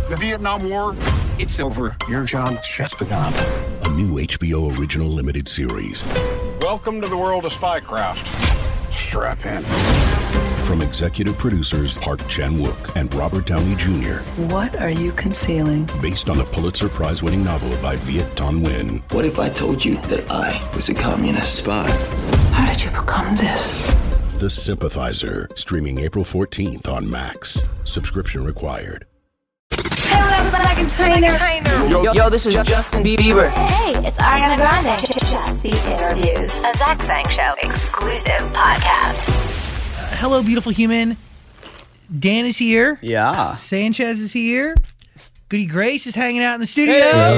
The Vietnam War, it's over. Your job's just begun. A new HBO original limited series. Welcome to the world of spycraft. Strap in. From executive producers Park Chan-wook and Robert Downey Jr. What are you concealing? Based on the Pulitzer Prize-winning novel by Viet Thanh Nguyen. What if I told you that I was a communist spy? How did you become this? The Sympathizer, streaming April 14th on Max. Subscription required. Hey, what up, it's Megan Trainor. Yo, this is Justin Bieber. Hey, it's Ariana Grande. Just the Interviews, a Zach Sang Show exclusive podcast. Hello, beautiful human. Dan is here. Yeah. Sanchez is here. Goody Grace is hanging out in the studio.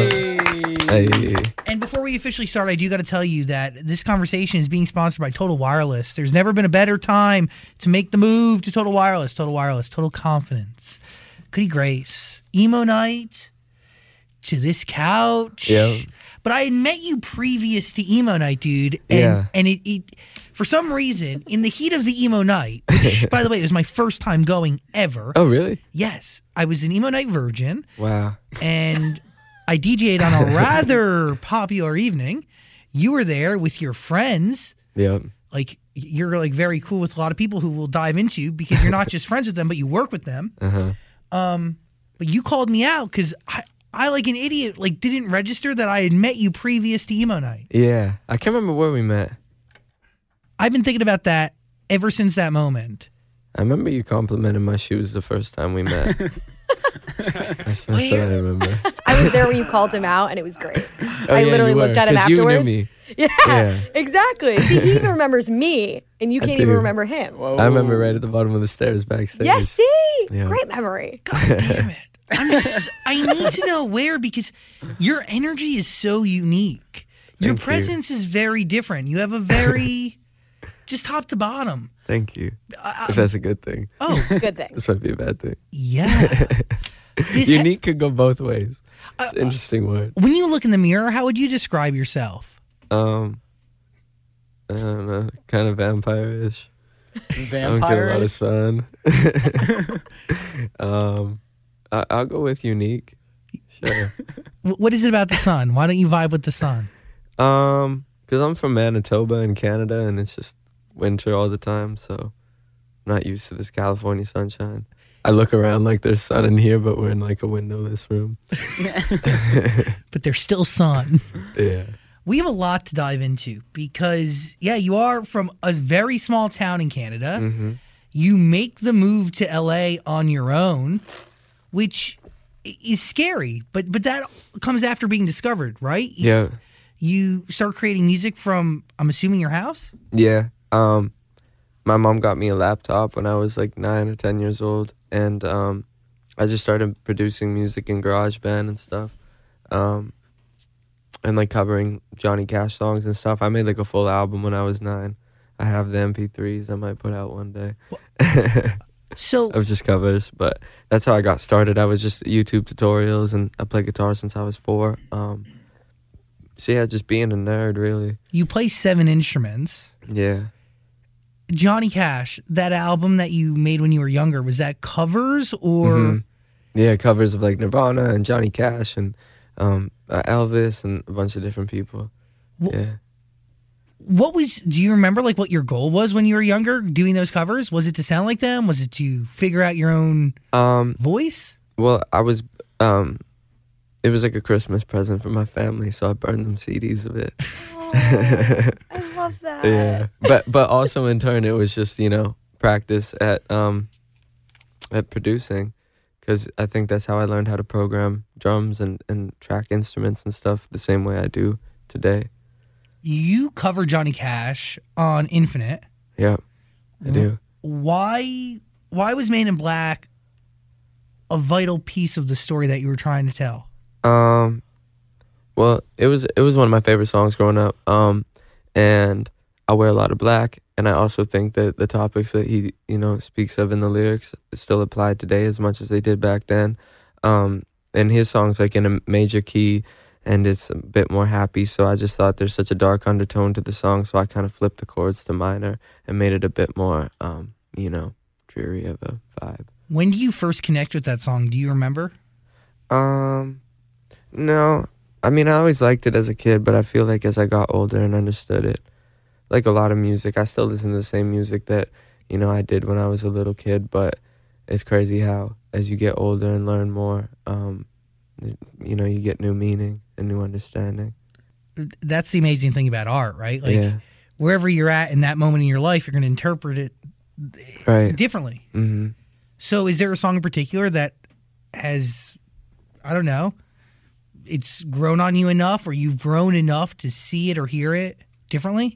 Hey. And before we officially start, I do got to tell you that this conversation is being sponsored by Total Wireless. There's never been a better time to make the move to Total Wireless. Total Wireless, total confidence. Goody Grace, emo night, to this couch. Yeah. But I had met you previous to emo night, dude. And it for some reason, in the heat of the emo night, which, by the way, it was my first time going ever. Oh, really? Yes. I was an emo night virgin. Wow. And I DJ'd on a rather popular evening. You were there with your friends. Yep. Like, you're like very cool with a lot of people who will dive into because you're not just friends with them, but you work with them. Uh-huh. But you called me out because I like an idiot, like didn't register that I had met you previous to emo night. Yeah. I can't remember where we met. I've been thinking about that ever since that moment. I remember you complimented my shoes the first time we met. That's what I remember. I was there when you called him out, and it was great. Oh, I literally looked at him afterwards. You knew me. Yeah, exactly. See, he even remembers me, and you can't even remember him. Whoa. I remember right at the bottom of the stairs backstage. Yes, see? Yeah. Great memory. God damn it. I need to know where because your energy is so unique. Your presence is very different. You have a very... just top to bottom. Thank you. If that's a good thing. Oh, good thing. This might be a bad thing. Yeah. Unique could go both ways. It's an interesting word. When you look in the mirror, how would you describe yourself? I don't know. Kind of vampire-ish. Vampire-ish? I don't get a lot of sun. I'll go with unique. Sure. What is it about the sun? Why don't you vibe with the sun? Because I'm from Manitoba in Canada, and it's just winter all the time, so I'm not used to this California sunshine. I look around like there's sun in here, but we're in like a windowless room. But there's still sun. Yeah. We have a lot to dive into because, yeah, you are from a very small town in Canada. Mm-hmm. You make the move to LA on your own, which is scary, but that comes after being discovered, right? Yeah. You start creating music from, I'm assuming, your house? Yeah. My mom got me a laptop when I was like 9 or 10 years old, and I just started producing music in GarageBand and stuff, and like covering Johnny Cash songs and stuff. I made like a full album when I was 9. I have the MP3s I might put out one day. So of just covers, but that's how I got started. I was just YouTube tutorials, and I played guitar since I was 4. So yeah, just being a nerd, really. You play 7 instruments. Yeah. Johnny Cash, that album that you made when you were younger, was that covers or? Mm-hmm. Yeah, covers of like Nirvana and Johnny Cash and Elvis and a bunch of different people. Yeah. Do you remember like what your goal was when you were younger doing those covers? Was it to sound like them? Was it to figure out your own voice? Well, I was, it was like a Christmas present for my family, so I burned them CDs of it. Oh, I love that. Yeah, but also in turn, it was just, practice at producing, because I think that's how I learned how to program drums and track instruments and stuff the same way I do today. You cover Johnny Cash on Infinite. Yeah, I do. Why was Man in Black a vital piece of the story that you were trying to tell? Well, it was one of my favorite songs growing up. And I wear a lot of black, and I also think that the topics that he, speaks of in the lyrics still apply today as much as they did back then. And his song's like in a major key, and it's a bit more happy, so I just thought there's such a dark undertone to the song, so I kind of flipped the chords to minor and made it a bit more, dreary of a vibe. When do you first connect with that song? Do you remember? No. I mean, I always liked it as a kid, but I feel like as I got older and understood it, like a lot of music, I still listen to the same music that, you know, I did when I was a little kid, but it's crazy how as you get older and learn more, you know, you get new meaning and new understanding. That's the amazing thing about art, right? Like wherever you're at in that moment in your life, you're going to interpret it differently. Mm-hmm. So is there a song in particular that has, I don't know, it's grown on you enough or you've grown enough to see it or hear it differently?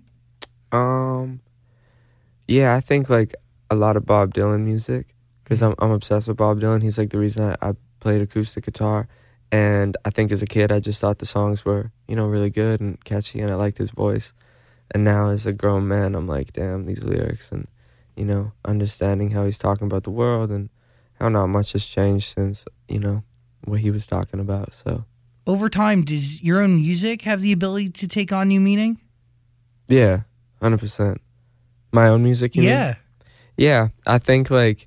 Yeah, I think like a lot of Bob Dylan music because I'm obsessed with Bob Dylan. He's like the reason I played acoustic guitar. And I think as a kid, I just thought the songs were, you know, really good and catchy, and I liked his voice. And now as a grown man, I'm like, damn, these lyrics and, you know, understanding how he's talking about the world and how not much has changed since, you know, what he was talking about. So over time, does your own music have the ability to take on new meaning? Yeah, 100%. My own music, you mean? Yeah, I think like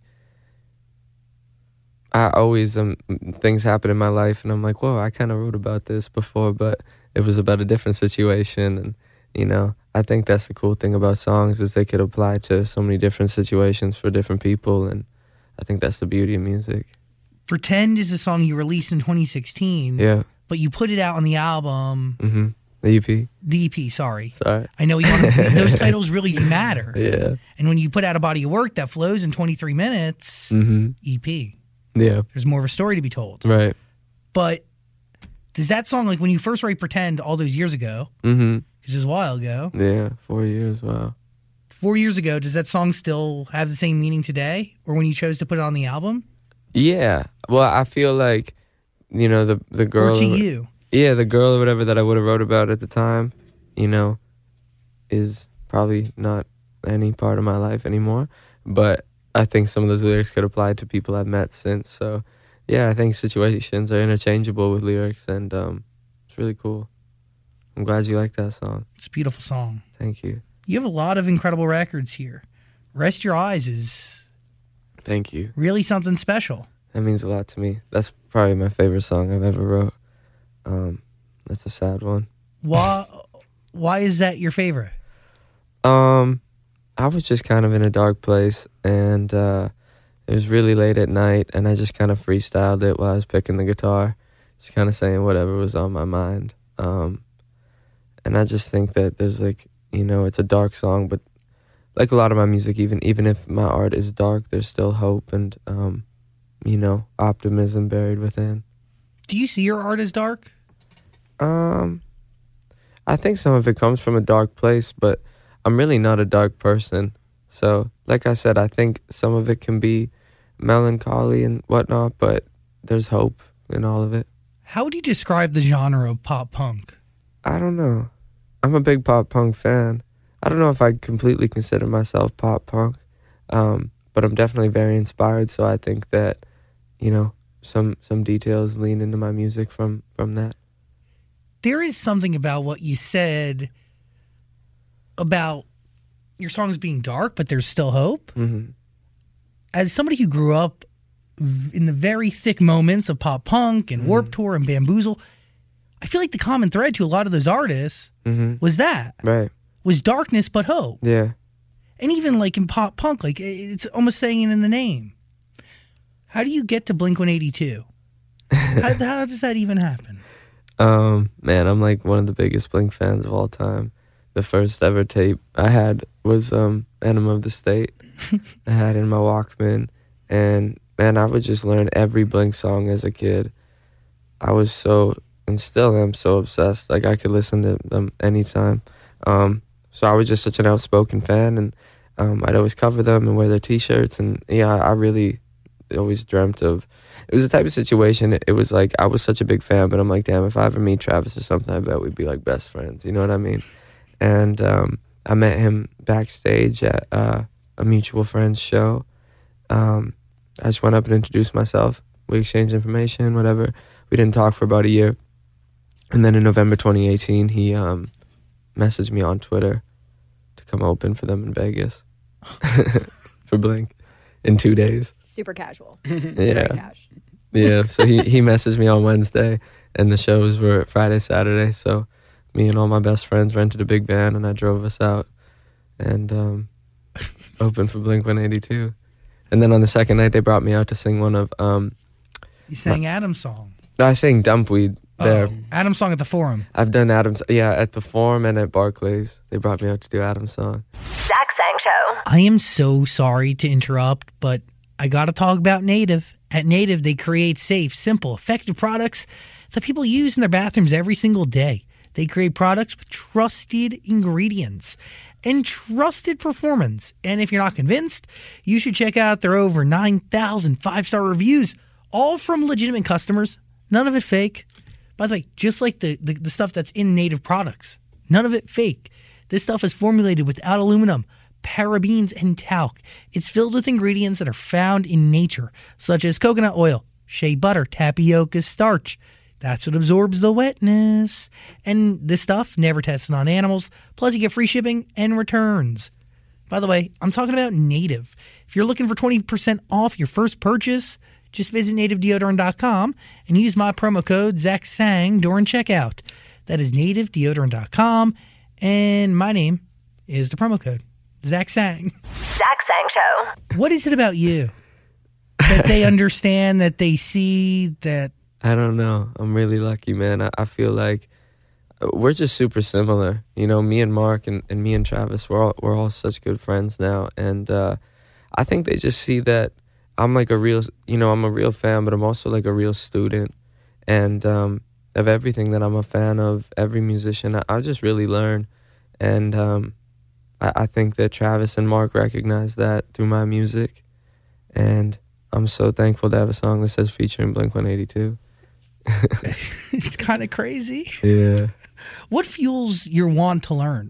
I always things happen in my life and I'm like, whoa, I kind of wrote about this before, but it was about a different situation. And, you know, I think that's the cool thing about songs is they could apply to so many different situations for different people. And I think that's the beauty of music. Pretend is a song you released in 2016. Yeah. But you put it out on the album. Mm-hmm. The EP. The EP, sorry. Sorry. I know those titles really do matter. Yeah. And when you put out a body of work that flows in 23 minutes, EP. Yeah. There's more of a story to be told. Right. But does that song, like when you first write Pretend all those years ago, because it was a while ago. Yeah, 4 years, wow. 4 years ago, does that song still have the same meaning today? Or when you chose to put it on the album? Yeah. Well, I feel like, you know, the girl. Or to you. Yeah, the girl or whatever that I would have wrote about at the time, you know, is probably not any part of my life anymore. But I think some of those lyrics could apply to people I've met since. So, yeah, I think situations are interchangeable with lyrics, and it's really cool. I'm glad you like that song. It's a beautiful song. Thank you. You have a lot of incredible records here. Rest Your Eyes is... Thank you. Really something special. That means a lot to me. That's probably my favorite song I've ever wrote. That's a sad one. Why is that your favorite? I was just kind of in a dark place, and it was really late at night, and I just kind of freestyled it while I was picking the guitar, just kind of saying whatever was on my mind. And I just think that there's like, you know, it's a dark song, but like a lot of my music, even if my art is dark, there's still hope and, you know, optimism buried within. Do you see your art as dark? I think some of it comes from a dark place, but I'm really not a dark person. So, like I said, I think some of it can be melancholy and whatnot, but there's hope in all of it. How would you describe the genre of pop punk? I don't know. I'm a big pop punk fan. I don't know if I'd completely consider myself pop punk, but I'm definitely very inspired, so I think that, you know, some details lean into my music from that. There is something about what you said about your songs being dark, but there's still hope. Mm-hmm. As somebody who grew up in the very thick moments of pop punk and Warped Tour and Bamboozle, I feel like the common thread to a lot of those artists was that. Right. Was darkness but hope. Yeah. And even like in pop punk, like it's almost saying it in the name. How do you get to Blink-182? how does that even happen? Man, I'm like one of the biggest Blink fans of all time. The first ever tape I had was Enema of the State. I had it in my Walkman, and man, I would just learn every Blink song as a kid. I was so, and still am so obsessed. Like I could listen to them anytime. So I was just such an outspoken fan, and I'd always cover them and wear their T-shirts. And yeah, I really always dreamt of. It was the type of situation. It was like I was such a big fan, but I'm like, damn, if I ever meet Travis or something, I bet we'd be like best friends. You know what I mean? And I met him backstage at a mutual friend's show. I just went up and introduced myself. We exchanged information, whatever. We didn't talk for about a year. And then in November 2018, he messaged me on Twitter to come open for them in Vegas for Blink in 2 days. Super casual. Yeah. Yeah, so he messaged me on Wednesday, and the shows were Friday, Saturday. So me and all my best friends rented a big van, and I drove us out and opened for Blink-182. And then on the second night, they brought me out to sing one of... You sang Adam's song. I sang Dumpweed there. Adam's song at the Forum. I've done Adam's, at the Forum and at Barclays. They brought me out to do Adam's song. Zach Sang Show. I am so sorry to interrupt, but I got to talk about Native. At Native, they create safe, simple, effective products that people use in their bathrooms every single day. They create products with trusted ingredients and trusted performance. And if you're not convinced, you should check out their over 9,000 five-star reviews, all from legitimate customers. None of it fake. By the way, just like the stuff that's in Native products, none of it fake. This stuff is formulated without aluminum, parabens, and talc. It's filled with ingredients that are found in nature, such as coconut oil, shea butter, tapioca starch. That's what absorbs the wetness. And this stuff never tested on animals. Plus, you get free shipping and returns. By the way, I'm talking about Native. If you're looking for 20% off your first purchase, just visit nativedeodorant.com and use my promo code ZachSang during checkout. That is nativedeodorant.com, and my name is the promo code ZachSang. Zach Sang Show. What is it about you that they understand, that they see, that... I don't know. I'm really lucky, man. I feel like we're just super similar. You know, me and Mark and me and Travis, we're all such good friends now. And I think they just see that I'm like I'm a real fan, but I'm also like a real student. And of everything that I'm a fan of, every musician, I just really learn. And I think that Travis and Mark recognize that through my music. And I'm so thankful to have a song that says featuring Blink-182. It's kind of crazy. Yeah. What fuels your want to learn?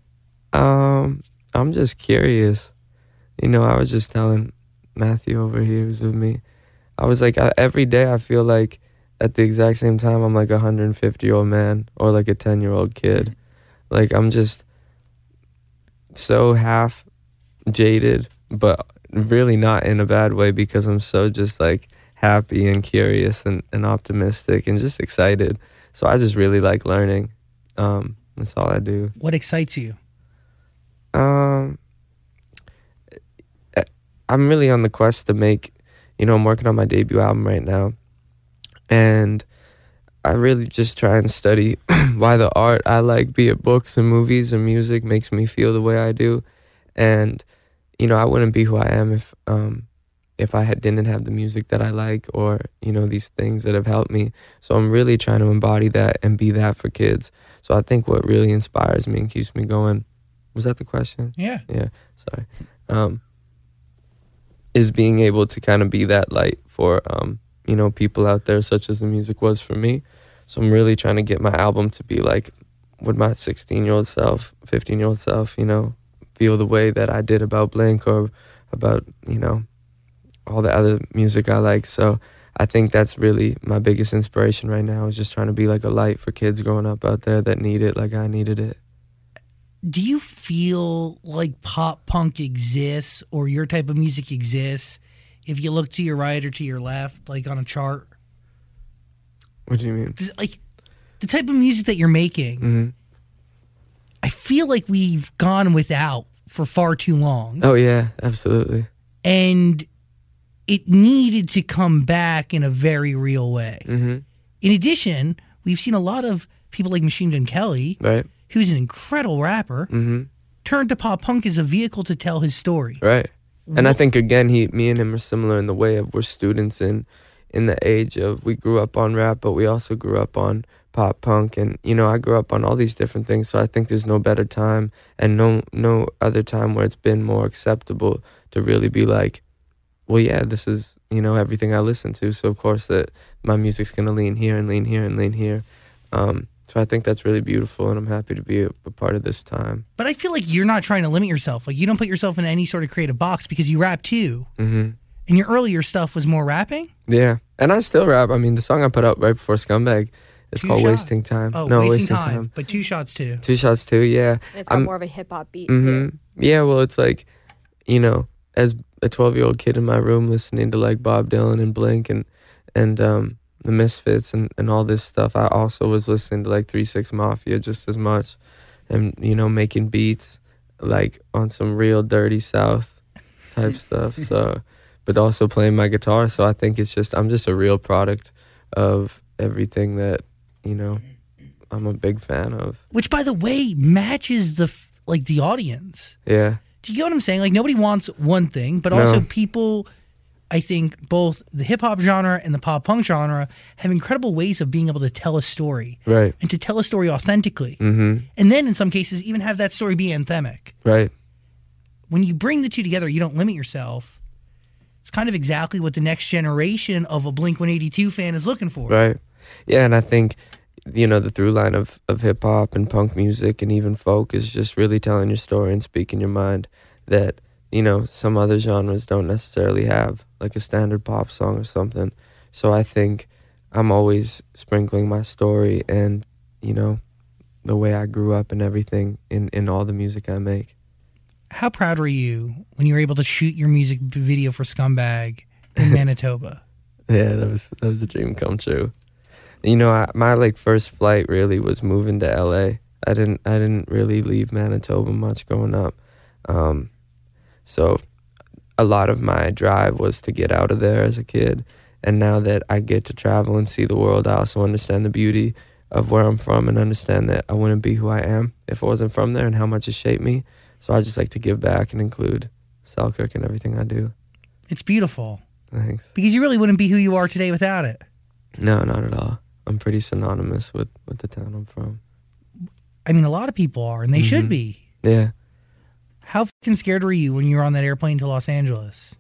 I'm just curious. You know, I was just telling Matthew over here who's with me, I was like, every day I feel like at the exact same time I'm like a 150-year-old man or like a 10-year-old kid. Like I'm just so half jaded, but really not in a bad way, because I'm so just like happy and curious and optimistic and just excited. So I just really like learning. That's all I do. What excites you? I'm really on the quest to make, I'm working on my debut album right now. And I really just try and study why the art I like, be it books and movies or music, makes me feel the way I do. And, I wouldn't be who I am if I didn't have the music that I like, or, these things that have helped me. So I'm really trying to embody that and be that for kids. So I think what really inspires me and keeps me going, was that the question? Yeah. Yeah, sorry. Is being able to kind of be that light for, people out there, such as the music was for me. So I'm really trying to get my album to be like, would my 16-year-old self, 15-year-old self, feel the way that I did about Blink or about, all the other music I like. So I think that's really my biggest inspiration right now, is just trying to be like a light for kids growing up out there that need it like I needed it. Do you feel like pop punk exists, or your type of music exists, if you look to your right or to your left, like on a chart? What do you mean? Like the type of music that you're making, mm-hmm. I feel like we've gone without for far too long. Oh, yeah, absolutely. And it needed to come back in a very real way. Mm-hmm. In addition, we've seen a lot of people like Machine Gun Kelly, right, who's an incredible rapper, mm-hmm. turn to pop punk as a vehicle to tell his story. Right. And I think, again, me and him are similar in the way of we're students in the age of, we grew up on rap, but we also grew up on pop punk. And, I grew up on all these different things. So I think there's no better time and no other time where it's been more acceptable to really be like, well, yeah, this is, everything I listen to. So, of course, that my music's going to lean here and lean here and lean here. So I think that's really beautiful, and I'm happy to be a part of this time. But I feel like you're not trying to limit yourself. Like, you don't put yourself in any sort of creative box, because you rap too. Mm-hmm. And your earlier stuff was more rapping? Yeah. And I still rap. I mean, the song I put out right before Scumbag is called Wasting Time. Oh, no, Wasting Time. But 2 Shots too. 2 Shots too, yeah. And it's got more of a hip-hop beat. Mm-hmm. Yeah, well, it's like, as a 12-year-old kid in my room listening to like Bob Dylan and Blink and and the Misfits and all this stuff, I also was listening to like 3 6 Mafia just as much, and making beats like on some real dirty South type stuff. So, but also playing my guitar. So I think I'm just a real product of everything that I'm a big fan of. Which, by the way, matches the audience. Yeah. Do you get what I'm saying? Like, nobody wants one thing, but also people, I think, both the hip-hop genre and the pop-punk genre have incredible ways of being able to tell a story. Right. And to tell a story authentically. Mm-hmm. And then, in some cases, even have that story be anthemic. Right. When you bring the two together, you don't limit yourself. It's kind of exactly what the next generation of a Blink-182 fan is looking for. Right. Yeah, and I think, the through line of hip-hop and punk music and even folk is just really telling your story and speaking your mind that, some other genres don't necessarily have, like a standard pop song or something. So I think I'm always sprinkling my story and, the way I grew up and everything in all the music I make. How proud were you when you were able to shoot your music video for Scumbag in Manitoba? Yeah, that was a dream come true. My first flight really was moving to LA. I didn't really leave Manitoba much growing up. So a lot of my drive was to get out of there as a kid. And now that I get to travel and see the world, I also understand the beauty of where I'm from and understand that I wouldn't be who I am if I wasn't from there and how much it shaped me. So I just like to give back and include Selkirk in everything I do. It's beautiful. Thanks. Because you really wouldn't be who you are today without it. No, not at all. I'm pretty synonymous with the town I'm from. I mean, a lot of people are, and they should be. Yeah. How fucking scared were you when you were on that airplane to Los Angeles?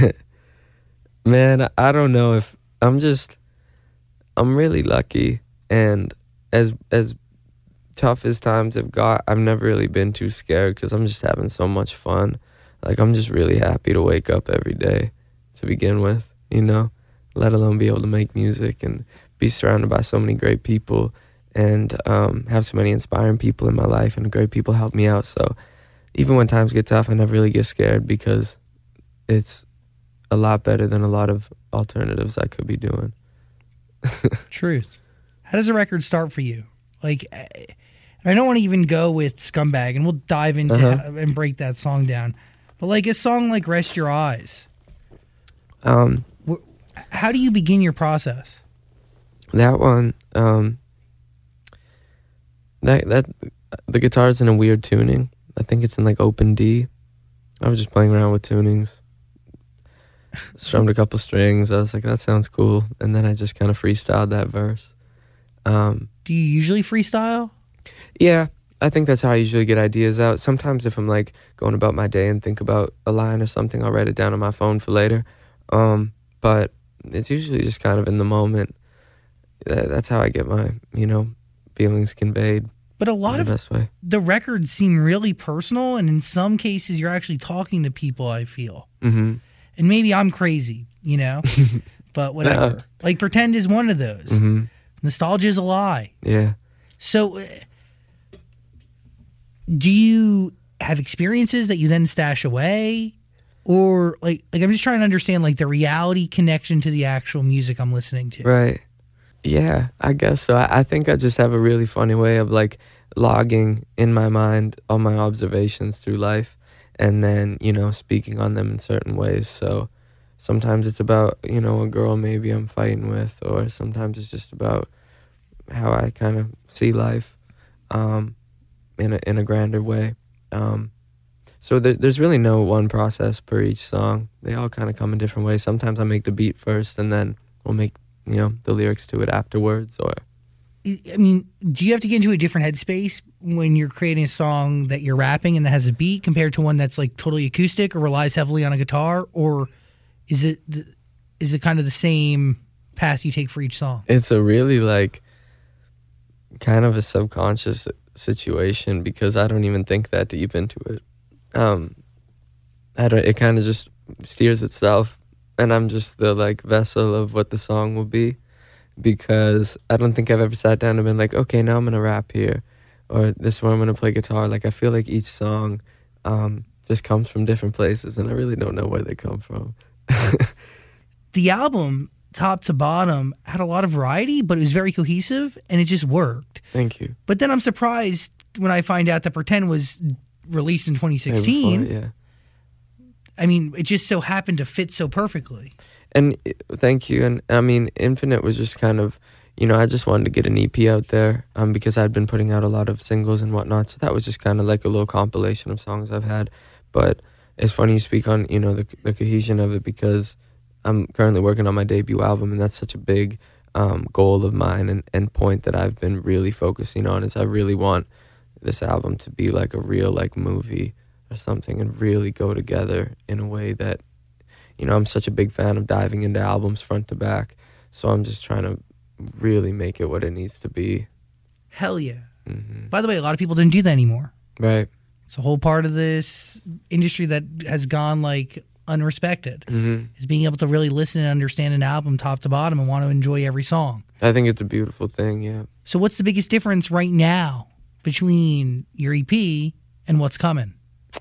Man, I don't know if I'm really lucky, and as tough as times have got, I've never really been too scared because I'm just having so much fun. Like, I'm just really happy to wake up every day to begin with, let alone be able to make music and be surrounded by so many great people and have so many inspiring people in my life, and great people help me out. So even when times get tough, I never really get scared because it's a lot better than a lot of alternatives I could be doing. Truth. How does a record start for you? Like, I don't want to even go with Scumbag, and we'll dive into and break that song down. But like a song like Rest Your Eyes, how do you begin your process? That one, that the guitar's in a weird tuning. I think it's in like open D. I was just playing around with tunings, strummed a couple strings. I was like, that sounds cool, and then I just kind of freestyled that verse. Do you usually freestyle? Yeah, I think that's how I usually get ideas out. Sometimes if I'm like going about my day and think about a line or something, I'll write it down on my phone for later. But it's usually just kind of in the moment. That's how I get my, feelings conveyed. But a lot of the records seem really personal, and in some cases you're actually talking to people, I feel. Mm-hmm. And maybe I'm crazy, but whatever. No. Like Pretend is one of those. Mm-hmm. Nostalgia is a lie. Yeah. So do you have experiences that you then stash away? Or like I'm just trying to understand like the reality connection to the actual music I'm listening to. Right. Yeah, I guess so. I think I just have a really funny way of like logging in my mind all my observations through life and then, speaking on them in certain ways. So sometimes it's about, a girl maybe I'm fighting with, or sometimes it's just about how I kind of see life in a grander way. So there's really no one process per each song. They all kind of come in different ways. Sometimes I make the beat first and then we'll make, the lyrics to it afterwards. Or I mean, do you have to get into a different headspace when you're creating a song that you're rapping and that has a beat compared to one that's like totally acoustic or relies heavily on a guitar? Or is it kind of the same path you take for each song? It's a really like kind of a subconscious situation because I don't even think that deep into it. It kind of just steers itself, and I'm just the like vessel of what the song will be, because I don't think I've ever sat down and been like, okay, now I'm gonna rap here, or this is where I'm gonna play guitar. Like I feel like each song just comes from different places, and I really don't know where they come from. The album top to bottom had a lot of variety, but it was very cohesive and it just worked. Thank you. But then I'm surprised when I find out that Pretend was released in 2016. Yeah. I mean, it just so happened to fit so perfectly. And thank you. And I mean, Infinite was just kind of, I just wanted to get an EP out there because I'd been putting out a lot of singles and whatnot. So that was just kind of like a little compilation of songs I've had. But it's funny you speak on, the cohesion of it, because I'm currently working on my debut album, and that's such a big goal of mine and point that I've been really focusing on. Is I really want this album to be like a real like movie or something, and really go together in a way that, I'm such a big fan of diving into albums front to back. So I'm just trying to really make it what it needs to be. Hell yeah. Mm-hmm. By the way, a lot of people don't do that anymore. Right. It's a whole part of this industry that has gone like unrespected, is being able to really listen and understand an album top to bottom and want to enjoy every song. I think it's a beautiful thing, yeah. So what's the biggest difference right now between your EP and what's coming?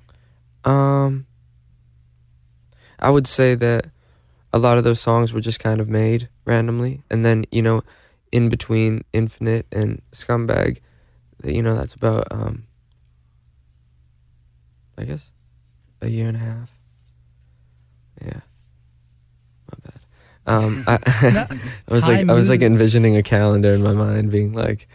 I would say that a lot of those songs were just kind of made randomly. And then, in between Infinite and Scumbag, that's about, I guess, a year and a half. Yeah. My bad. I was like envisioning a calendar in my mind being like,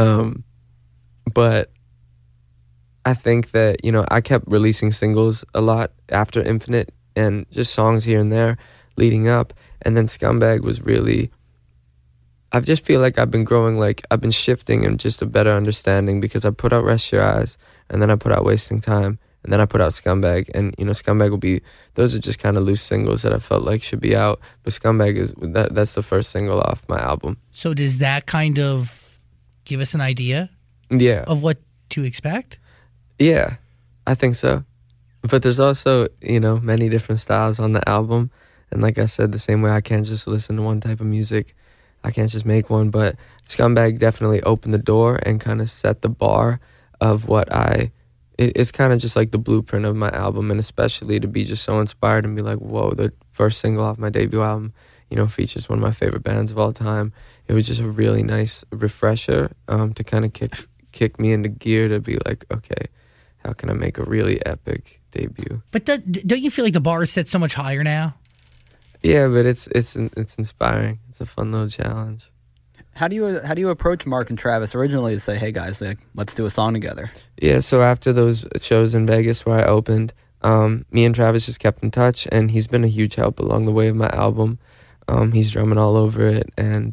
but I think that, I kept releasing singles a lot after Infinite and just songs here and there leading up. And then Scumbag was really, I just feel like I've been growing, like I've been shifting and just a better understanding, because I put out Rest Your Eyes, and then I put out Wasting Time, and then I put out Scumbag. And, Scumbag will be, those are just kind of loose singles that I felt like should be out. But Scumbag that's the first single off my album. So does that kind of give us an idea of what to expect? Yeah, I think so. But there's also, many different styles on the album. And like I said, the same way I can't just listen to one type of music, I can't just make one. But Scumbag definitely opened the door and kind of set the bar of what it's kind of just like the blueprint of my album. And especially to be just so inspired and be like, whoa, the first single off my debut album, features one of my favorite bands of all time. It was just a really nice refresher to kind of kick me into gear to be like, okay, how can I make a really epic debut? But don't you feel like the bar is set so much higher now? Yeah, but it's inspiring. It's a fun little challenge. How do you approach Mark and Travis originally to say, hey guys, like, let's do a song together? Yeah, so after those shows in Vegas where I opened, me and Travis just kept in touch, and he's been a huge help along the way of my album. He's drumming all over it, and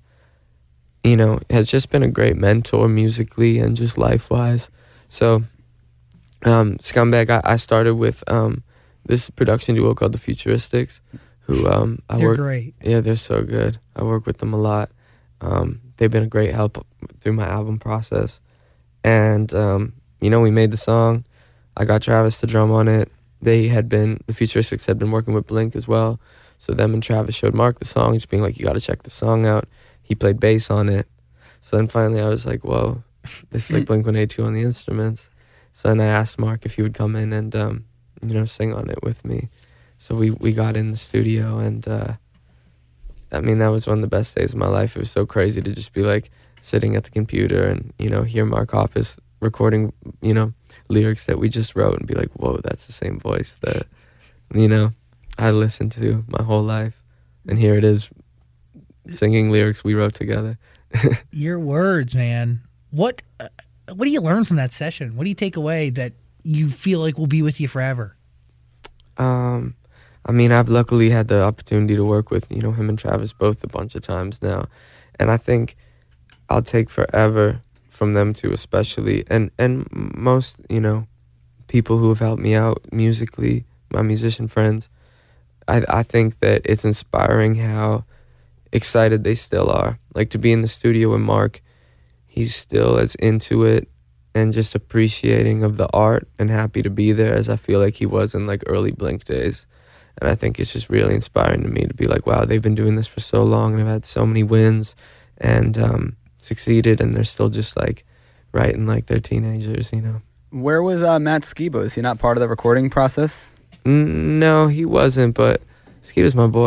has just been a great mentor musically and just life-wise. So Scumbag, I started with this production duo called The Futuristics, who they're great. Yeah, they're so good. I work with them a lot. They've been a great help through my album process. And, we made the song. I got Travis to drum on it. The Futuristics had been working with Blink as well. So them and Travis showed Mark the song, just being like, you got to check the song out. He played bass on it. So then finally I was like, whoa, this is like Blink-182 on the instruments. So then I asked Mark if he would come in and, sing on it with me. So we got in the studio, and that was one of the best days of my life. It was so crazy to just be like sitting at the computer and, hear Mark Hoppus recording, lyrics that we just wrote and be like, whoa, that's the same voice that, I listened to my whole life. And here it is, singing lyrics we wrote together. Your words, man. What do you learn from that session? What do you take away that you feel like will be with you forever? I've luckily had the opportunity to work with, him and Travis both a bunch of times now. And I think I'll take forever from them two especially. And most, people who have helped me out musically, my musician friends, I think that it's inspiring how excited they still are. Like to be in the studio with Mark, he's still as into it and just appreciating of the art and happy to be there as I feel like he was in like early Blink days. And I think it's just really inspiring to me to be like, wow, they've been doing this for so long and have had so many wins and succeeded, and they're still just like writing like they're teenagers, Where was Matt Skiba? Is he not part of the recording process? No, he wasn't, but Skiba's my boy.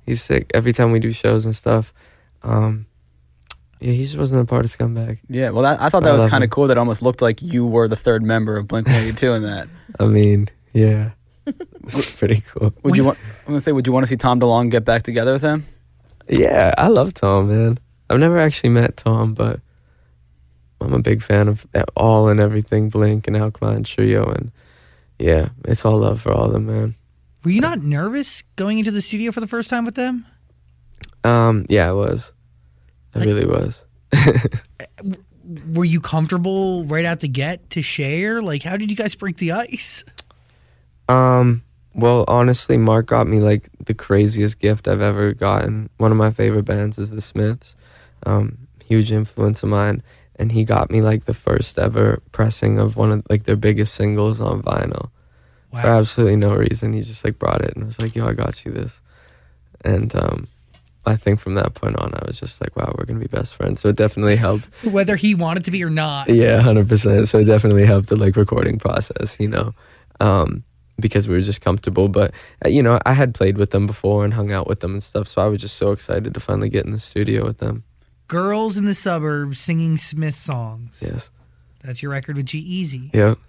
He's sick. Every time we do shows and stuff, yeah, he just wasn't a part of Scumbag. Yeah, well, I thought that was kind of cool. That almost looked like you were the third member of Blink-182 in that. I mean, yeah, it's pretty cool. Would you want to see Tom DeLonge get back together with him? Yeah, I love Tom, man. I've never actually met Tom, but I'm a big fan of all and everything Blink and Alkaline Trio, and yeah, it's all love for all of them, man. Were you not nervous going into the studio for the first time with them? Yeah, I was. I really was. Were you comfortable right out the get to share? Like, how did you guys break the ice? Well, honestly, Mark got me like the craziest gift I've ever gotten. One of my favorite bands is the Smiths. Huge influence of mine. And he got me like the first ever pressing of one of like their biggest singles on vinyl. Wow. For absolutely no reason. He just like brought it and was like, yo, I got you this. And I think from that point on, I was just like, wow, we're going to be best friends. So it definitely helped. Whether he wanted to be or not. Yeah, 100%. So it definitely helped the like recording process, you know, because we were just comfortable. But, you know, I had played with them before and hung out with them and stuff. So I was just so excited to finally get in the studio with them. Girls in the Suburbs singing Smith songs. Yes. That's your record with G-Eazy. Yep.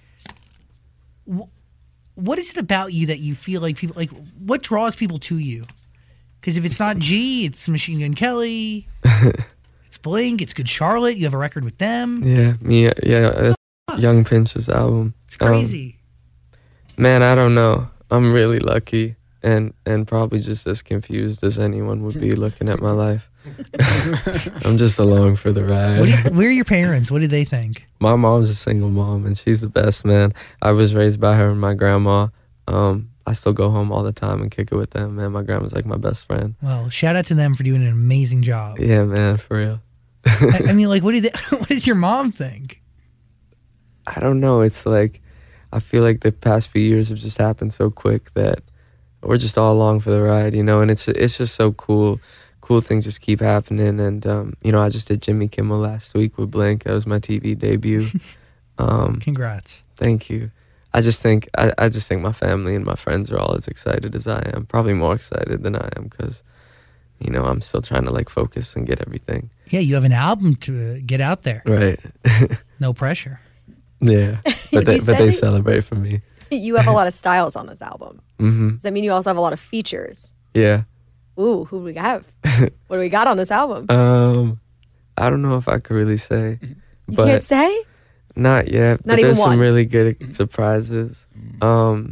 What is it about you that you feel like people, like, what draws people to you? Because if it's not G, it's Machine Gun Kelly, it's Blink, it's Good Charlotte, you have a record with them. Yeah, it's Young Pinch's album. It's crazy. Man, I don't know. I'm really lucky and probably just as confused as anyone would be looking at my life. I'm just along for the ride. Where are your parents? What did they think? My mom's a single mom, and she's the best, man. I was raised by her and my grandma. I still go home all the time and kick it with them, man. My grandma's like my best friend. Well, shout out to them for doing an amazing job. Yeah, man, for real. I mean, like, what does your mom think? I don't know. It's like, I feel like the past few years have just happened so quick that we're just all along for the ride, you know, and it's just so cool. Cool things just keep happening, and you know, I just did Jimmy Kimmel last week with Blink. That was my TV debut. Congrats. Thank you. I just think my family and my friends are all as excited as I am. Probably more excited than I am because, you know, I'm still trying to like focus and get everything. Yeah, you have an album to get out there. Right. No pressure. Yeah, but they celebrate for me. You have a lot of styles on this album. Mm-hmm. Does that mean you also have a lot of features? Yeah. Ooh, who do we have? What do we got on this album? I don't know if I could really say. You can't say? Not yet. Not but even there's one. some really good surprises. I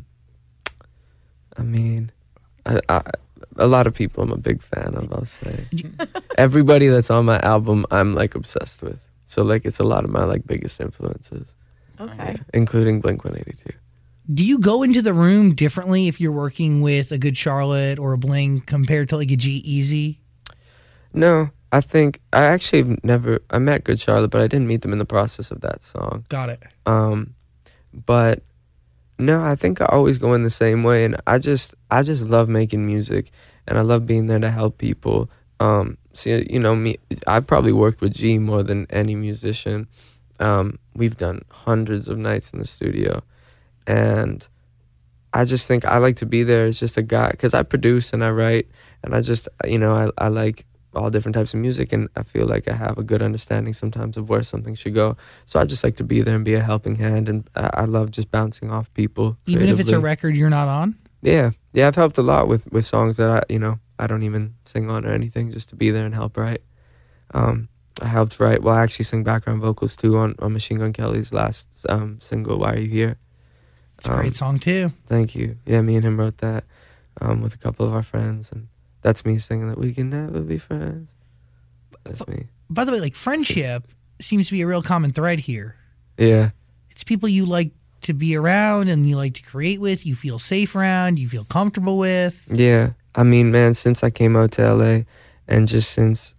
mean, a lot of people I'm a big fan of, I'll say. Everybody that's on my album, I'm like obsessed with. So like it's a lot of my like biggest influences. Okay. Including Blink-182. Do you go into the room differently if you're working with a Good Charlotte or a Blink compared to like a G-Eazy? No, I think I met Good Charlotte, but I didn't meet them in the process of that song. Got it. But no, I think I always go in the same way, and I just love making music, and I love being there to help people. So you know me, I've probably worked with G more than any musician. We've done hundreds of nights in the studio. And I just think I like to be there as just a guy because I produce and I write and I just, you know, I like all different types of music and I feel like I have a good understanding sometimes of where something should go. So I just like to be there and be a helping hand, and I love just bouncing off people. Even if it's a record you're not on? Yeah. Yeah, I've helped a lot with songs that I don't even sing on or anything, just to be there and help write. I helped write, I actually sing background vocals too on Machine Gun Kelly's last single, Why Are You Here? It's a great song too. Thank you. Yeah, me and him wrote that with a couple of our friends, and that's me singing that we can never be friends. That's me. By the way, like friendship seems to be a real common thread here. Yeah. It's people you like to be around and you like to create with, you feel safe around, you feel comfortable with. Yeah. I mean, man, since I came out to LA and just since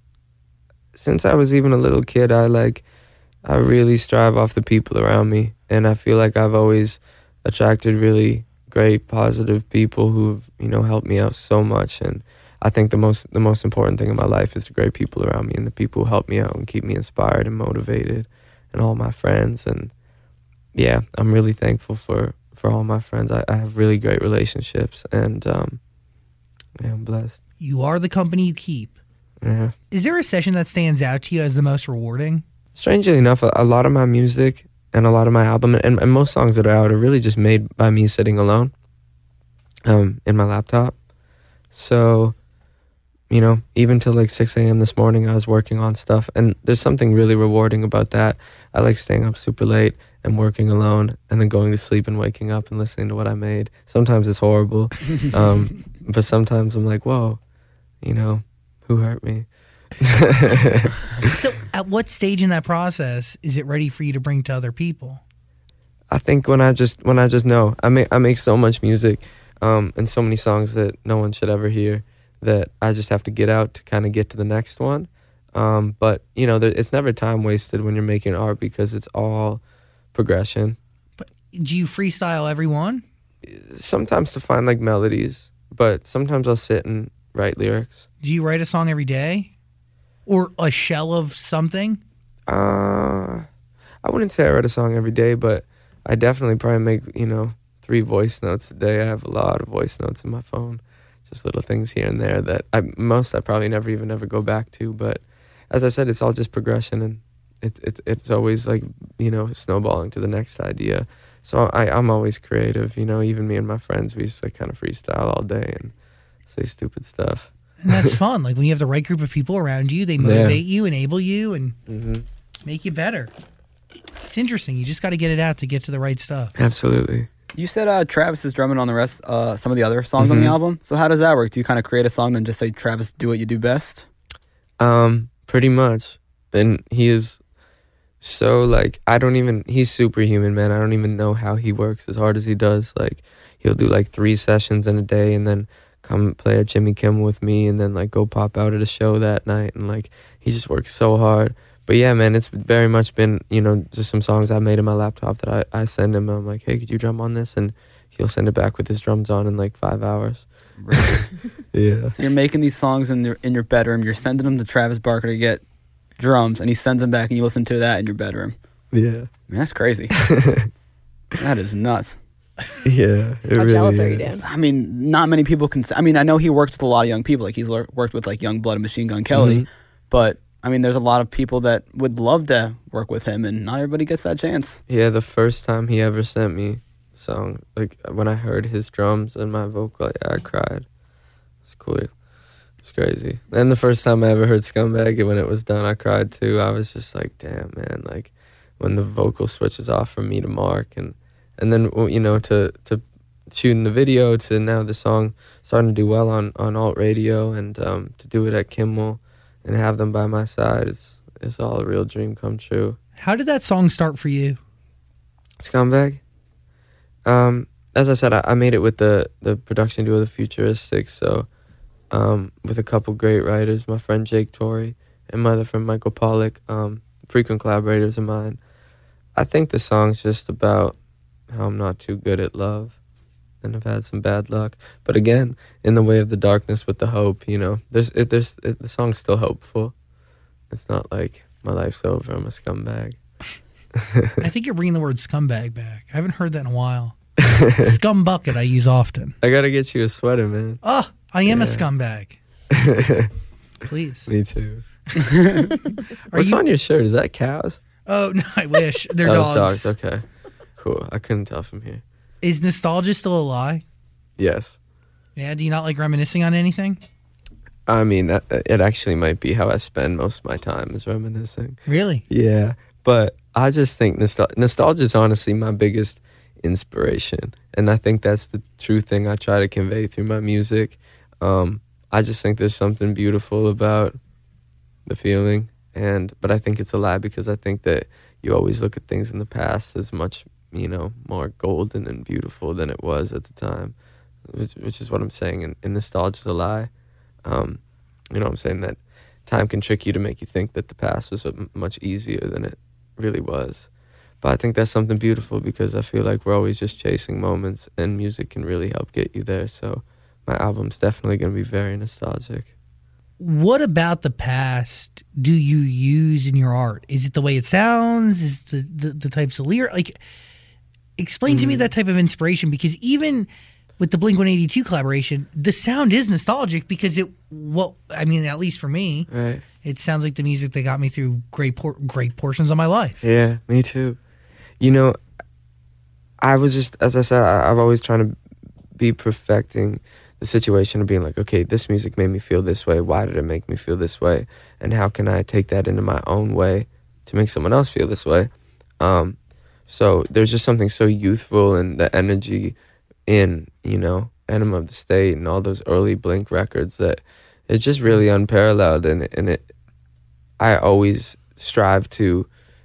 I was even a little kid, I really strive off the people around me, and I feel like I've always attracted really great, positive people who've, you know, helped me out so much. And I think the most important thing in my life is the great people around me and the people who help me out and keep me inspired and motivated, and all my friends. And yeah, I'm really thankful for all my friends. I have really great relationships, and yeah, I'm blessed. You are the company you keep. Yeah. Is there a session that stands out to you as the most rewarding? Strangely enough, a lot of my music and a lot of my album and most songs that are out are really just made by me sitting alone in my laptop. So, you know, even till like 6 a.m. this morning, I was working on stuff. And there's something really rewarding about that. I like staying up super late and working alone and then going to sleep and waking up and listening to what I made. Sometimes it's horrible. But sometimes I'm like, whoa, you know, who hurt me? So at what stage in that process is it ready for you to bring to other people? I think when I just know. I make so much music and so many songs that no one should ever hear that I just have to get out to kind of get to the next one. But, you know, it's never time wasted when you're making art because it's all progression. But do you freestyle every one? Sometimes to find like melodies, but sometimes I'll sit and write lyrics. Do you write a song every day? Or a shell of something? I wouldn't say I write a song every day, but I definitely probably make, you know, 3 voice notes a day. I have a lot of voice notes in my phone. Just little things here and there that I probably never go back to. But as I said, it's all just progression, and it's always like, you know, snowballing to the next idea. So I'm always creative, you know. Even me and my friends, we just like kind of freestyle all day and say stupid stuff. And that's fun. Like when you have the right group of people around you, they motivate you, enable you, and make you better. It's interesting. You just got to get it out to get to the right stuff. Absolutely. You said Travis is drumming on the rest, some of the other songs on the album. So how does that work? Do you kind of create a song and just say, Travis, do what you do best? Pretty much. And he is so like, he's superhuman, man. I don't even know how he works as hard as he does. Like he'll do like 3 sessions in a day and then come play at Jimmy Kimmel with me and then like go pop out at a show that night. And like, he just works so hard. But yeah, man, it's very much been, you know, just some songs I made in my laptop that I send him. I'm like, hey, could you drum on this? And he'll send it back with his drums on in like 5 hours. Yeah. So you're making these songs in your bedroom. You're sending them to Travis Barker to get drums, and he sends them back, and you listen to that in your bedroom. Yeah. Man, that's crazy. That is nuts. Yeah. How jealous are you, Dan? I mean, not many people can. I mean, I know he works with a lot of young people. Like he's worked with like Young Blood and Machine Gun Kelly, but I mean, there's a lot of people that would love to work with him, and not everybody gets that chance. Yeah, the first time he ever sent me a song, like when I heard his drums and my vocal, I cried. It's cool. It's crazy. And the first time I ever heard Scumbag, when it was done, I cried too. I was just like, damn, man, like when the vocal switches off from me to Mark, and then, you know, to shooting the video, to now the song starting to do well on alt radio, and to do it at Kimmel and have them by my side, it's all a real dream come true. How did that song start for you? Scumbag? As I said, I made it with the production duo, the Futuristics, so with a couple great writers, my friend Jake Torrey and my other friend Michael Pollack, frequent collaborators of mine. I think the song's just about how I'm not too good at love and I've had some bad luck. But again, in the way of the darkness with the hope, you know, the song's still hopeful. It's not like my life's over, I'm a scumbag. I think you're bringing the word scumbag back. I haven't heard that in a while. Scum bucket I use often. I gotta get you a sweater, man. Oh, I am a scumbag. Please. Me too. What's on your shirt? Is that cows? Oh, no, I wish. They're dogs. Okay. Cool. I couldn't tell from here. Is nostalgia still a lie? Yes. Yeah, do you not like reminiscing on anything? I mean, it actually might be how I spend most of my time, is reminiscing. Really? Yeah. But I just think nostalgia is honestly my biggest inspiration. And I think that's the true thing I try to convey through my music. I just think there's something beautiful about the feeling. But I think it's a lie because I think that you always look at things in the past as much, you know, more golden and beautiful than it was at the time, which is what I'm saying. And nostalgia's a lie. You know, I'm saying that time can trick you to make you think that the past was much easier than it really was. But I think that's something beautiful because I feel like we're always just chasing moments, and music can really help get you there. So my album's definitely going to be very nostalgic. What about the past do you use in your art? Is it the way it sounds? Is it the types of lyrics? Like, explain to me that type of inspiration, because even with the Blink-182 collaboration, the sound is nostalgic because at least for me, Right. it sounds like the music that got me through great portions of my life. Yeah, me too. You know, I was just, as I said, I've always trying to be perfecting the situation of being like, okay, this music made me feel this way. Why did it make me feel this way? And how can I take that into my own way to make someone else feel this way? So there's just something so youthful and the energy in, Enema of the State and all those early Blink records that it's just really unparalleled. And I always strive to,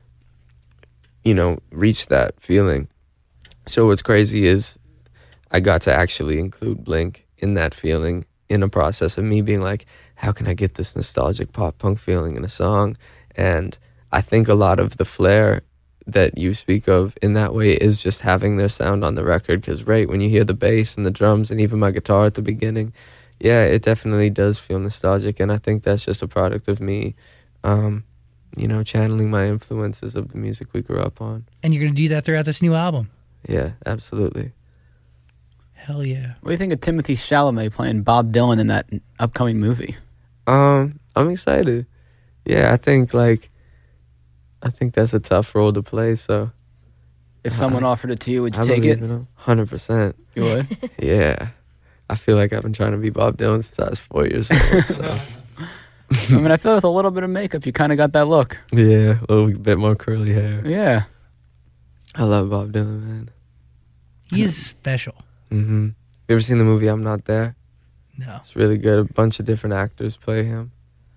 reach that feeling. So what's crazy is I got to actually include Blink in that feeling in a process of me being like, how can I get this nostalgic pop punk feeling in a song? And I think a lot of the flair that you speak of in that way is just having their sound on the record, because right when you hear the bass and the drums and even my guitar at the beginning, yeah, it definitely does feel nostalgic. And I think that's just a product of me channeling my influences of the music we grew up on. And you're going to do that throughout this new album. Yeah, absolutely. Hell yeah. What do you think of Timothy Chalamet playing Bob Dylan in that upcoming movie? I'm excited. Yeah, I think that's a tough role to play, so If someone offered it to you, would you take it? 100%. You would? Yeah. I feel like I've been trying to be Bob Dylan since I was 4 years old, so. I feel with a little bit of makeup, you kind of got that look. Yeah, a little bit more curly hair. Yeah. I love Bob Dylan, man. He is special. Mm-hmm. You ever seen the movie I'm Not There? No. It's really good. A bunch of different actors play him.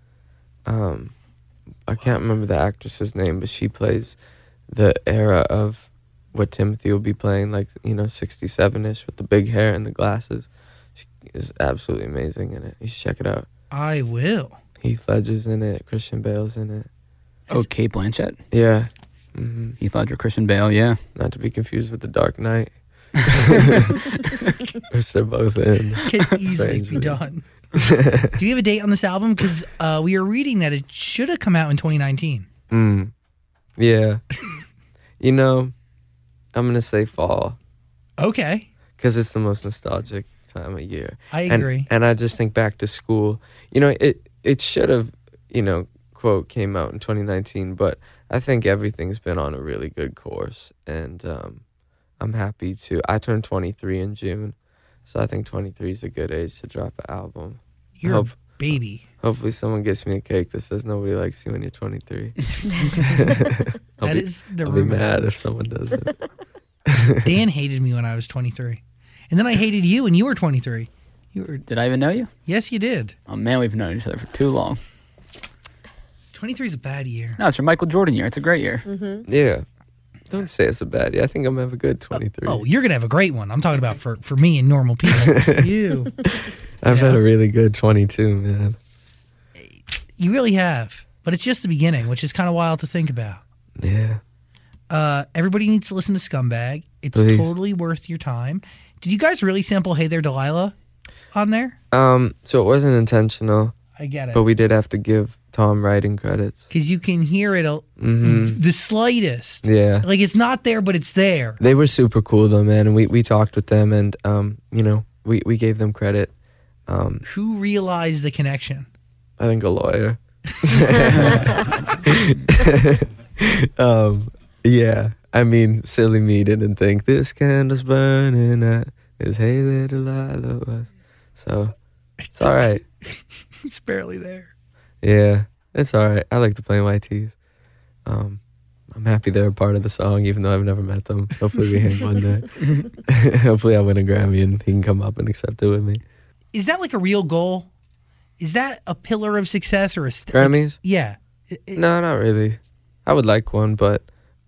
I can't remember the actress's name, but she plays the era of what Timothy will be playing, 67-ish with the big hair and the glasses. She is absolutely amazing in it. You should check it out. I will. Heath Ledger's in it. Christian Bale's in it. Oh, Cate Blanchett? Yeah. Mm-hmm. Heath Ledger, Christian Bale, yeah. Not to be confused with The Dark Knight. Which they're both in. Can easily be done. Do you have a date on this album? Because we were reading that it should have come out in 2019. Yeah. I'm going to say fall. Okay. Because it's the most nostalgic time of year. I agree. And I just think back to school. It should have, quote, came out in 2019, but I think everything's been on a really good course. And I'm happy to. I turned 23 in June, so I think 23 is a good age to drop an album. You're a baby. Hopefully someone gets me a cake that says nobody likes you when you're 23. I'll be mad if someone doesn't. Dan hated me when I was 23. And then I hated you when you were 23. Did I even know you? Yes, you did. Oh, man, we've known each other for too long. 23 is a bad year. No, it's your Michael Jordan year. It's a great year. Mm-hmm. Yeah. Don't say it's a bad year. I think I'm going to have a good 23. Oh, you're going to have a great one. I'm talking about for me and normal people. You. I've had a really good 22, man. You really have. But it's just the beginning, which is kind of wild to think about. Yeah. Everybody needs to listen to Scumbag. It's Please. totally worth your time. Did you guys really sample Hey There Delilah on there? So it wasn't intentional. I get it. But we did have to give Tom writing credits. Because you can hear it the slightest. Yeah. Like it's not there, but it's there. They were super cool though, man. And we talked with them and, we gave them credit. Who realized the connection? I think a lawyer. Yeah. I mean, silly me didn't think this candle's burning at is Hey There Delilah was. So it's all right. It's barely there. Yeah, it's all right. I like to play white tees. I'm happy they're a part of the song, even though I've never met them. Hopefully we hang one day. Hopefully I win a Grammy and he can come up and accept it with me. Is that like a real goal? Is that a pillar of success or a... Grammys? Yeah. No, not really. I would like one, but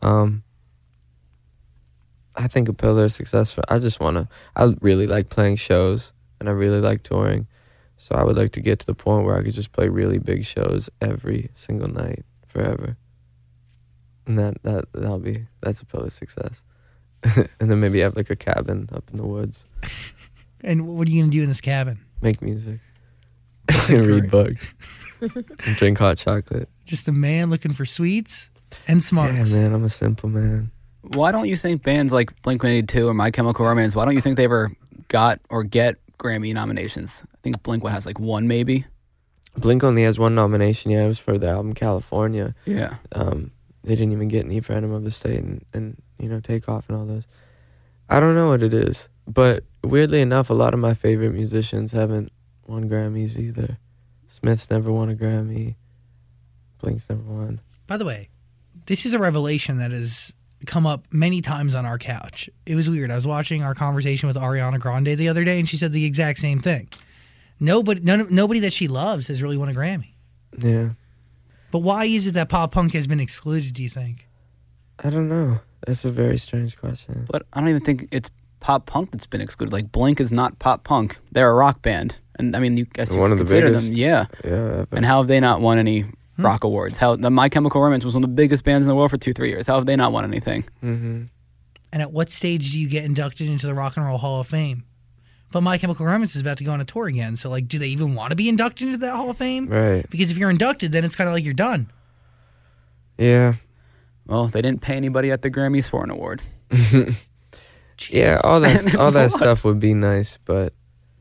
I think a pillar of success I really like playing shows and I really like touring. So I would like to get to the point where I could just play really big shows every single night forever. And that's a pillar of success. And then maybe have like a cabin up in the woods. And what are you going to do in this cabin? Make music. And read books. And drink hot chocolate. Just a man looking for sweets and smarts. Yeah, man, I'm a simple man. Why don't you think bands like Blink-182 or My Chemical Romance, why don't you think they ever got or get Grammy nominations. I think Blink has like one maybe. Blink only has one nomination. Yeah, it was for the album California. Yeah. They didn't even get any for Enema of the State and Take Off and all those. I don't know what it is, but weirdly enough, a lot of my favorite musicians haven't won Grammys either. Smith's never won a Grammy. Blink's never won. By the way, this is a revelation that has come up many times on our couch. It was weird. I was watching our conversation with Ariana Grande the other day, and she said the exact same thing. Nobody that she loves has really won a Grammy. Yeah. But why is it that pop punk has been excluded, do you think? I don't know. That's a very strange question. But I don't even think it's pop punk that's been excluded. Like, Blink is not pop punk. They're a rock band. And, I mean, you guys one of the consider biggest. them. Yeah. Yeah. And how have they not won any rock awards? How My Chemical Romance was one of the biggest bands in the world for 2-3 years. How have they not won anything? Mm-hmm. And at what stage do you get inducted into the Rock and Roll Hall of Fame? But My Chemical Romance is about to go on a tour again. So, like, do they even want to be inducted into that Hall of Fame? Right. Because if you're inducted, then it's kind of like you're done. Yeah. Well, they didn't pay anybody at the Grammys for an award. Yeah, all that stuff would be nice, but,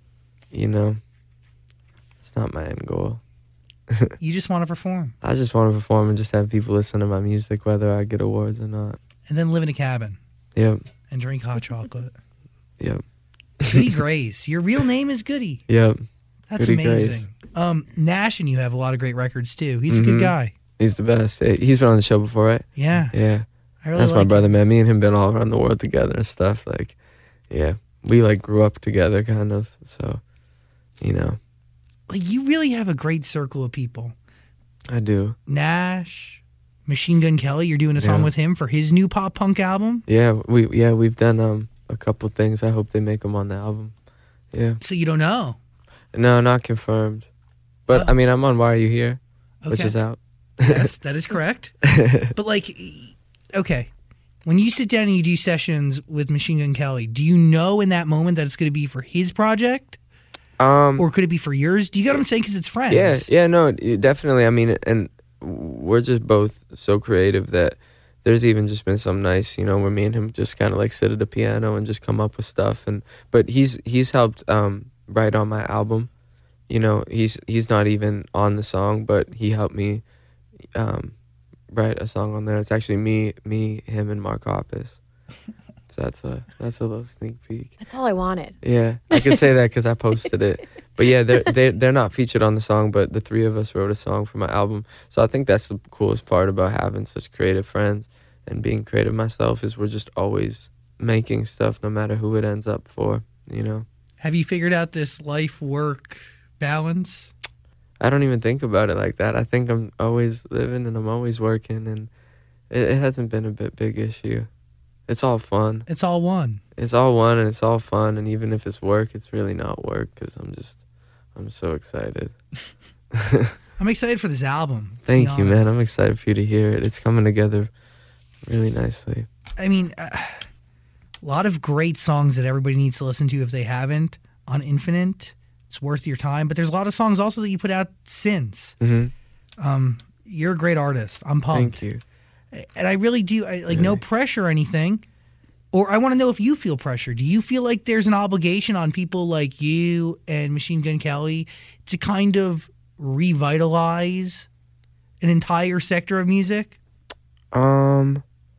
it's not my end goal. You just want to perform. I just want to perform and just have people listen to my music, whether I get awards or not. And then live in a cabin. Yep. And drink hot chocolate. Yep. Goody Grace. Your real name is Goody. Yep. That's Goody amazing. Grace. Nash and you have a lot of great records too. He's a good guy. He's the best. He's been on the show before, right? Yeah. Yeah. I really That's my like brother, man. Me and him been all around the world together and stuff. Like, yeah. We, grew up together, kind of. So, Like, you really have a great circle of people. I do. Nash, Machine Gun Kelly, you're doing a song with him for his new pop punk album. Yeah, we've done a couple things. I hope they make them on the album. Yeah. So you don't know? No, not confirmed. But I mean, I'm on Why Are You Here, which is out. Yes, that is correct. But okay, when you sit down and you do sessions with Machine Gun Kelly, do you know in that moment that it's going to be for his project? Or could it be for yours? Do you get what I'm saying? Because it's friends. Yeah, no, definitely. I mean, and we're just both so creative that there's even just been some nights, where me and him just kind of sit at a piano and just come up with stuff. But he's helped write on my album. He's not even on the song, but he helped me write a song on there. It's actually me, him, and Mark Hoppus. So that's a little sneak peek. That's all I wanted. Yeah, I can say that because I posted it. But yeah, they're not featured on the song, but the three of us wrote a song for my album. So I think that's the coolest part about having such creative friends and being creative myself is we're just always making stuff no matter who it ends up for, Have you figured out this life-work balance? I don't even think about it like that. I think I'm always living and I'm always working, and it hasn't been a big issue. It's all fun. It's all one. It's all one, and it's all fun. And even if it's work, it's really not work because I'm so excited. I'm excited for this album. Thank you, man. I'm excited for you to hear it. It's coming together really nicely. I mean, a lot of great songs that everybody needs to listen to if they haven't on Infinite. It's worth your time. But there's a lot of songs also that you put out since. Mm-hmm. You're a great artist. I'm pumped. Thank you. And I really do, no pressure or anything. Or I want to know if you feel pressure. Do you feel like there's an obligation on people like you and Machine Gun Kelly to kind of revitalize an entire sector of music? I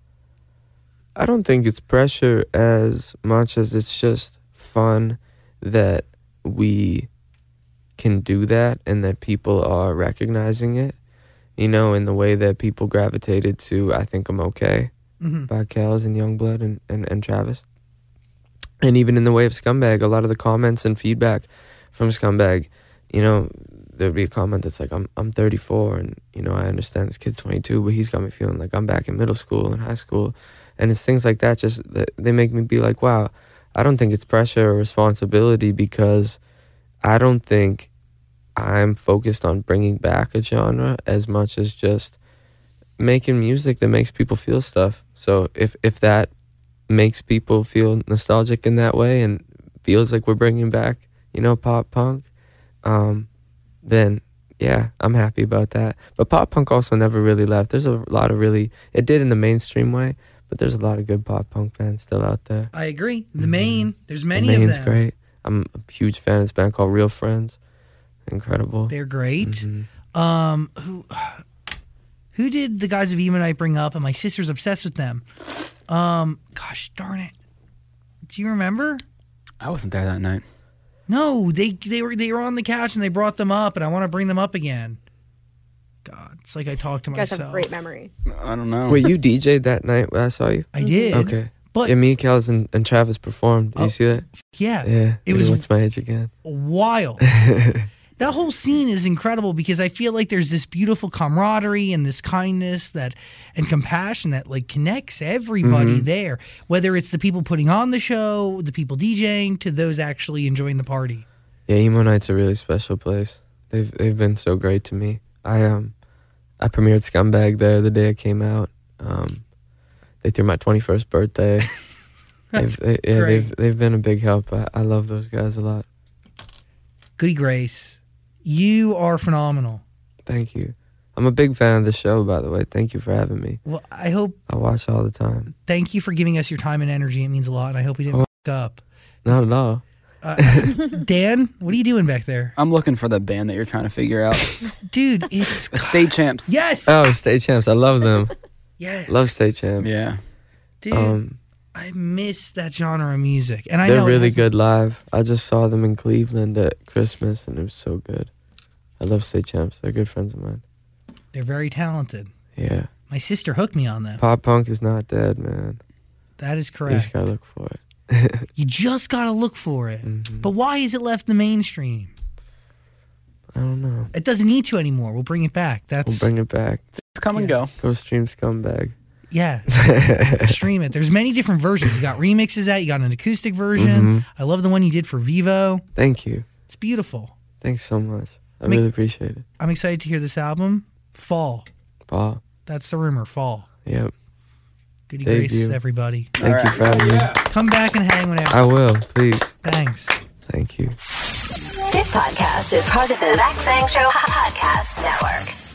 don't think it's pressure as much as it's just fun that we can do that and that people are recognizing it. In the way that people gravitated to I Think I'm Okay by Kels and Youngblood and Travis. And even in the way of Scumbag, a lot of the comments and feedback from Scumbag, there'd be a comment that's like, I'm 34 and, I understand this kid's 22, but he's got me feeling like I'm back in middle school and high school. And it's things like that just, they make me be like, wow, I don't think it's pressure or responsibility because I don't think I'm focused on bringing back a genre as much as just making music that makes people feel stuff. So if that makes people feel nostalgic in that way and feels like we're bringing back, pop punk, then yeah, I'm happy about that. But pop punk also never really left. There's a lot of it did in the mainstream way, but there's a lot of good pop punk bands still out there. I agree. The Maine, there's many the of Maine's them. Great. I'm a huge fan of this band called Real Friends. Incredible. They're great. Mm-hmm. Who did the guys of Emonite bring up? And my sister's obsessed with them. Gosh darn it. Do you remember? I wasn't there that night. No, they were on the couch and they brought them up, and I want to bring them up again. God, it's like I talked to You guys myself. have great memories. I don't know. Wait, you DJ'd that night when I saw you? I did. Okay. But yeah, me, Kels, and Travis performed. Did you see that? yeah, Yeah. it was What's My Age Again? wild. That whole scene is incredible because I feel like there's this beautiful camaraderie and this kindness and compassion that like connects everybody there, whether it's the people putting on the show, the people DJing, to those actually enjoying the party. Yeah, Emo Night's a really special place. They've been so great to me. I premiered Scumbag there the day it came out. They threw my 21st birthday. They've been a big help. I love those guys a lot. Goody Grace, you are phenomenal. Thank you. I'm a big fan of the show, by the way. Thank you for having me. Well, I hope. I watch all the time. Thank you for giving us your time and energy. It means a lot, and I hope we didn't f up. Not at all. Dan, what are you doing back there? I'm looking for the band that you're trying to figure out. Dude, it's State Champs. Yes. Oh, State Champs. I love them. Yes. Love State Champs. Yeah. Dude, I miss that genre of music. And I They're know really good live. I just saw them in Cleveland at Christmas, and it was so good. I love State Champs. They're good friends of mine. They're very talented. Yeah. My sister hooked me on them. Pop punk is not dead, man. That is You correct. just gotta look for it. You just got to look for it. But why is it left in the mainstream? I don't know. It doesn't need to anymore. We'll bring it back. We'll bring it back. It's come and go. Go stream Scumbag. Yeah. Stream it. There's many different versions. You got remixes out. You got an acoustic version. I love the one you did for Vivo. Thank you. It's beautiful. Thanks so much. I really appreciate it. I'm excited to hear this album. Fall. Fall. That's the rumor. Fall. Yep. Goody Debut. Grace, everybody. Thank you for having me. Come back and hang whenever. I will, please. Thanks. Thank you. This podcast is part of the Zach Sang Show Podcast Network.